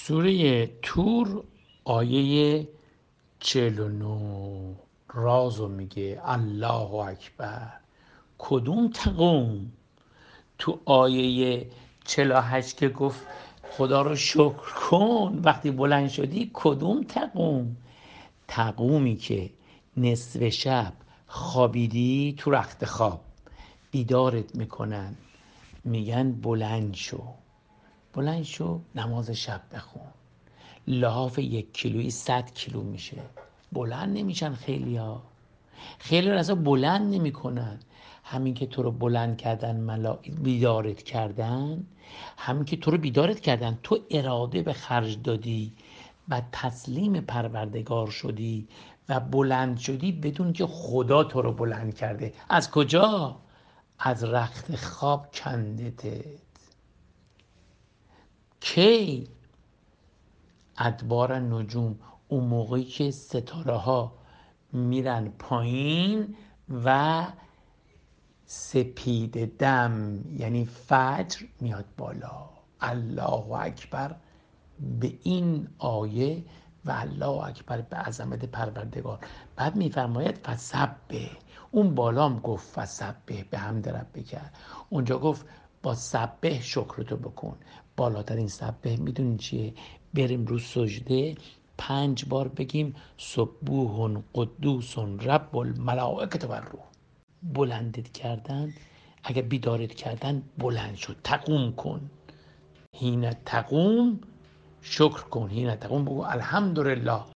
سوره تور آیه 49 رازو میگه الله اکبر. کدوم تقوم؟ تو آیه 48 که گفت خدا رو شکر کن وقتی بلند شدی، کدوم تقوم؟ تقومی که نصف شب خوابیدی، تو رخت خواب بیدارت میکنن، میگن بلند شو نماز شب بخون. لحاف 1 کیلویی 100 کیلو میشه. بلند نمیشن خیلی اصلا بلند نمیکنن. همین که تو رو بلند کردن، بیدارت کردن، همین که تو رو بیدارت کردن، تو اراده به خرج دادی و تسلیم پروردگار شدی و بلند شدی بدون که خدا تو رو بلند کرده. از کجا؟ از رخت خواب کندتت. کی؟ ادبار نجوم، اون موقعی که ستاره ها میرن پایین و سپید دم یعنی فجر میاد بالا. الله اکبر به این آیه و الله اکبر به عظمت پروردگار. بعد میفرماید فسبح، اون بالا هم گفت فسبح به حمد ربک، اونجا گفت با سبح شکرتو بکن. بالاترین سبح میدونی چیه؟ بریم رو سجده 5 بار بگیم سبوح قدوس رب الملائکه و الروح. بلندت کردن، اگر بیدارت کردن بلند شد. تقوم کن، حین تقوم شکر کن، حین تقوم بگو الحمدلله.